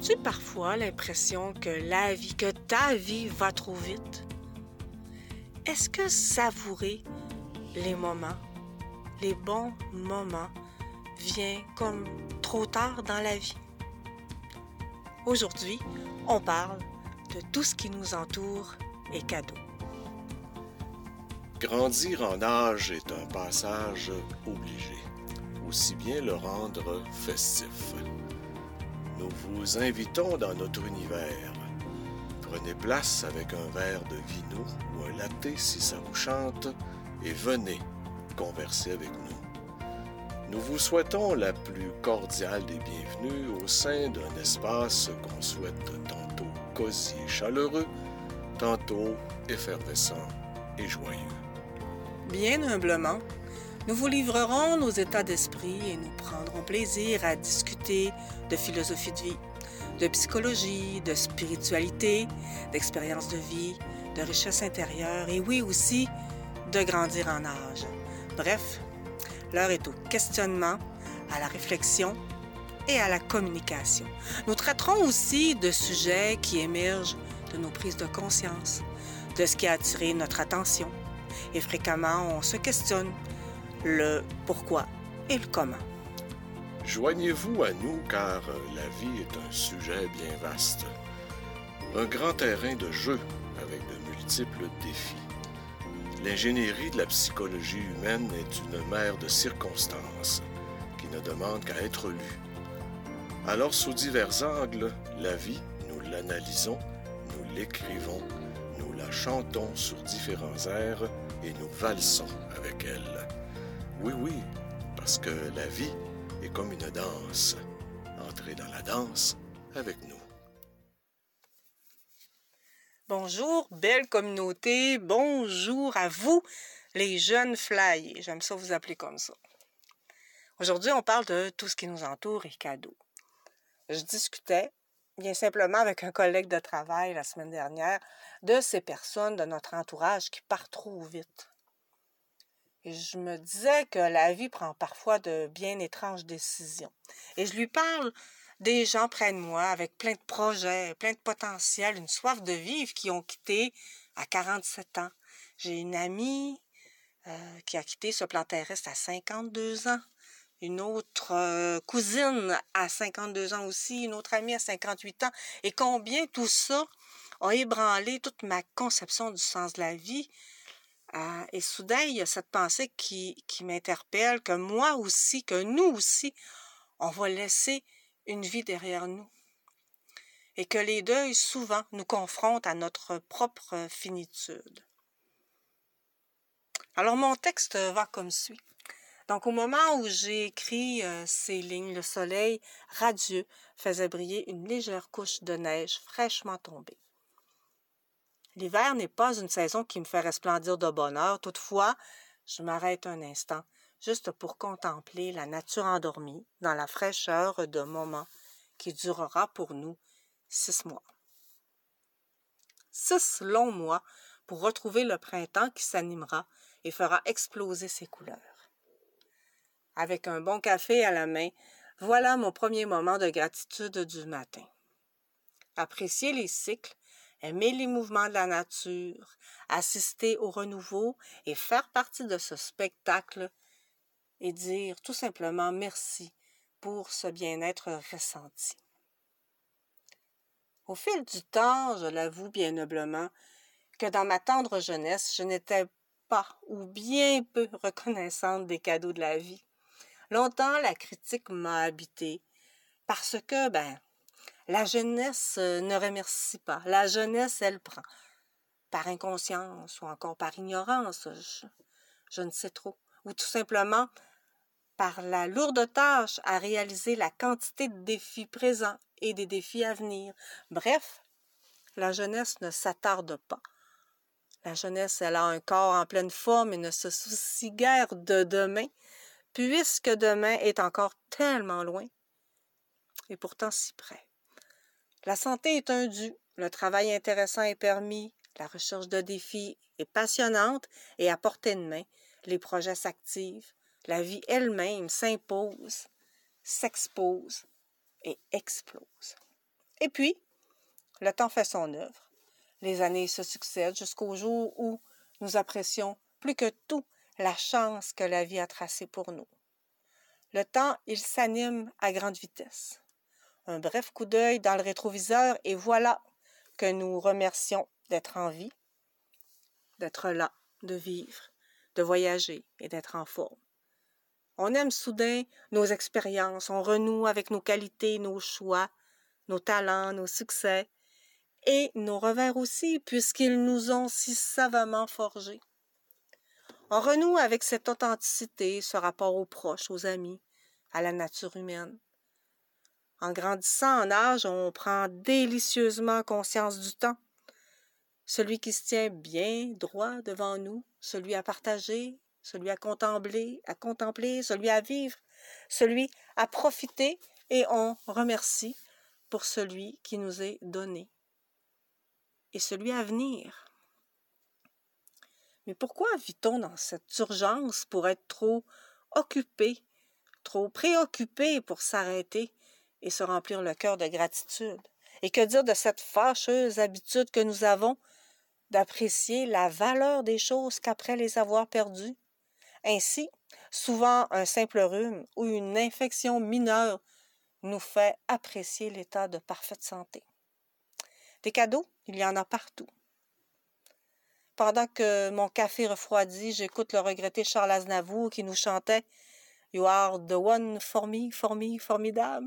As-tu parfois l'impression que que ta vie va trop vite? Est-ce que savourer les moments, les bons moments, vient comme trop tard dans la vie? Aujourd'hui, on parle de tout ce qui nous entoure et cadeau. Grandir en âge est un passage obligé, aussi bien le rendre festif. Nous vous invitons dans notre univers. Prenez place avec un verre de vino ou un latte si ça vous chante et venez converser avec nous. Nous vous souhaitons la plus cordiale des bienvenues au sein d'un espace qu'on souhaite tantôt cosy et chaleureux, tantôt effervescent et joyeux. Bien humblement, nous vous livrerons nos états d'esprit et nous prendrons plaisir à discuter de philosophie de vie, de psychologie, de spiritualité, d'expérience de vie, de richesse intérieure et oui aussi, de grandir en âge. Bref, l'heure est au questionnement, à la réflexion et à la communication. Nous traiterons aussi de sujets qui émergent de nos prises de conscience, de ce qui a attiré notre attention. Et fréquemment, on se questionne le pourquoi et le comment. Joignez-vous à nous car la vie est un sujet bien vaste. Un grand terrain de jeu avec de multiples défis. L'ingénierie de la psychologie humaine est une mer de circonstances qui ne demande qu'à être lue. Alors, sous divers angles, la vie, nous l'analysons, nous l'écrivons, nous la chantons sur différents airs et nous valsons avec elle. Oui, parce que la vie est comme une danse. Entrez dans la danse avec nous. Bonjour, belle communauté. Bonjour à vous, les jeunes flyers. J'aime ça vous appeler comme ça. Aujourd'hui, on parle de tout ce qui nous entoure et cadeaux. Je discutais bien simplement avec un collègue de travail la semaine dernière de ces personnes de notre entourage qui partent trop vite. Et je me disais que la vie prend parfois de bien étranges décisions. Et je lui parle des gens près de moi avec plein de projets, plein de potentiel, une soif de vivre qui ont quitté à 47 ans. J'ai une amie qui a quitté ce plan terrestre à 52 ans. Une autre cousine à 52 ans aussi, une autre amie à 58 ans. Et combien tout ça a ébranlé toute ma conception du sens de la vie. Et soudain, il y a cette pensée qui m'interpelle, que moi aussi, que nous aussi, on va laisser une vie derrière nous. Et que les deuils, souvent, nous confrontent à notre propre finitude. Alors, mon texte va comme suit. Donc, au moment où j'ai écrit ces lignes, le soleil radieux faisait briller une légère couche de neige fraîchement tombée. L'hiver n'est pas une saison qui me fait resplendir de bonheur. Toutefois, je m'arrête un instant, juste pour contempler la nature endormie dans la fraîcheur de moment qui durera pour nous 6 mois. 6 longs mois pour retrouver le printemps qui s'animera et fera exploser ses couleurs. Avec un bon café à la main, voilà mon premier moment de gratitude du matin. Apprécier les cycles, aimer les mouvements de la nature, assister au renouveau et faire partie de ce spectacle et dire tout simplement merci pour ce bien-être ressenti. Au fil du temps, je l'avoue bien humblement, que dans ma tendre jeunesse, je n'étais pas ou bien peu reconnaissante des cadeaux de la vie. Longtemps, la critique m'a habitée parce que, la jeunesse ne remercie pas. La jeunesse, elle prend. Par inconscience ou encore par ignorance, je ne sais trop. Ou tout simplement par la lourde tâche à réaliser la quantité de défis présents et des défis à venir. Bref, la jeunesse ne s'attarde pas. La jeunesse, elle a un corps en pleine forme et ne se soucie guère de demain, puisque demain est encore tellement loin et pourtant si près. La santé est un dû, le travail intéressant est permis, la recherche de défis est passionnante et à portée de main. Les projets s'activent, la vie elle-même s'impose, s'expose et explose. Et puis, le temps fait son œuvre. Les années se succèdent jusqu'au jour où nous apprécions plus que tout la chance que la vie a tracée pour nous. Le temps, il s'anime à grande vitesse. Un bref coup d'œil dans le rétroviseur et voilà que nous remercions d'être en vie, d'être là, de vivre, de voyager et d'être en forme. On aime soudain nos expériences, on renoue avec nos qualités, nos choix, nos talents, nos succès et nos revers aussi, puisqu'ils nous ont si savamment forgés. On renoue avec cette authenticité, ce rapport aux proches, aux amis, à la nature humaine. En grandissant en âge, on prend délicieusement conscience du temps, celui qui se tient bien droit devant nous, celui à partager, celui à contempler, celui à vivre, celui à profiter, et on remercie pour celui qui nous est donné et celui à venir. Mais pourquoi vit-on dans cette urgence pour être trop occupé, trop préoccupé pour s'arrêter et se remplir le cœur de gratitude? Et que dire de cette fâcheuse habitude que nous avons d'apprécier la valeur des choses qu'après les avoir perdues? Ainsi, souvent un simple rhume ou une infection mineure nous fait apprécier l'état de parfaite santé. Des cadeaux, il y en a partout. Pendant que mon café refroidit, j'écoute le regretté Charles Aznavour qui nous chantait « You are the one for me, formidable ».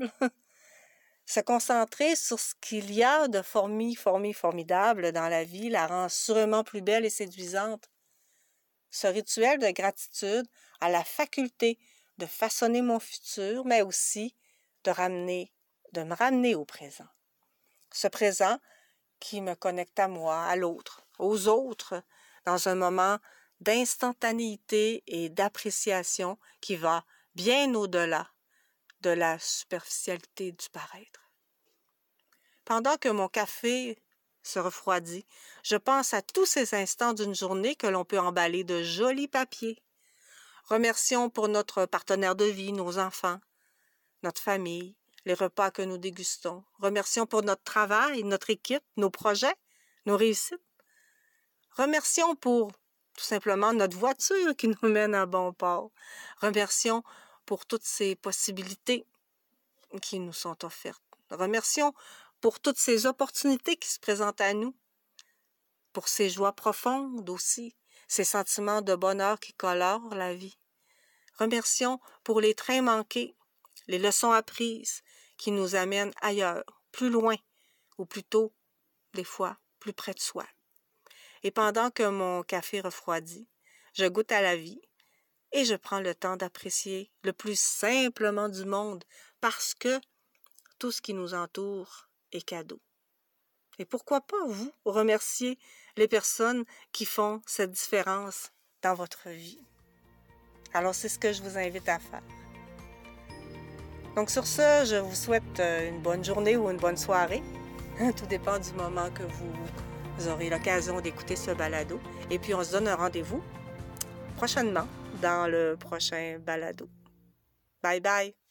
Se concentrer sur ce qu'il y a de formidable dans la vie la rend sûrement plus belle et séduisante. Ce rituel de gratitude a la faculté de façonner mon futur, mais aussi de me ramener au présent. Ce présent qui me connecte à moi, à l'autre, aux autres, dans un moment d'instantanéité et d'appréciation qui va bien au-delà de la superficialité du paraître. Pendant que mon café se refroidit, je pense à tous ces instants d'une journée que l'on peut emballer de jolis papiers. Remercions pour notre partenaire de vie, nos enfants, notre famille, les repas que nous dégustons. Remercions pour notre travail, notre équipe, nos projets, nos réussites. Remercions pour tout simplement notre voiture qui nous mène à bon port. Remercions pour toutes ces possibilités qui nous sont offertes. Remercions pour toutes ces opportunités qui se présentent à nous, pour ces joies profondes aussi, ces sentiments de bonheur qui colorent la vie. Remercions pour les trains manqués, les leçons apprises qui nous amènent ailleurs, plus loin, ou plutôt, des fois, plus près de soi. Et pendant que mon café refroidit, je goûte à la vie et je prends le temps d'apprécier le plus simplement du monde parce que tout ce qui nous entoure est cadeau. Et pourquoi pas vous remercier les personnes qui font cette différence dans votre vie? Alors c'est ce que je vous invite à faire. Donc sur ce, je vous souhaite une bonne journée ou une bonne soirée. Tout dépend du moment que vous aurez l'occasion d'écouter ce balado. Et puis on se donne un rendez-vous prochainement dans le prochain balado. Bye bye!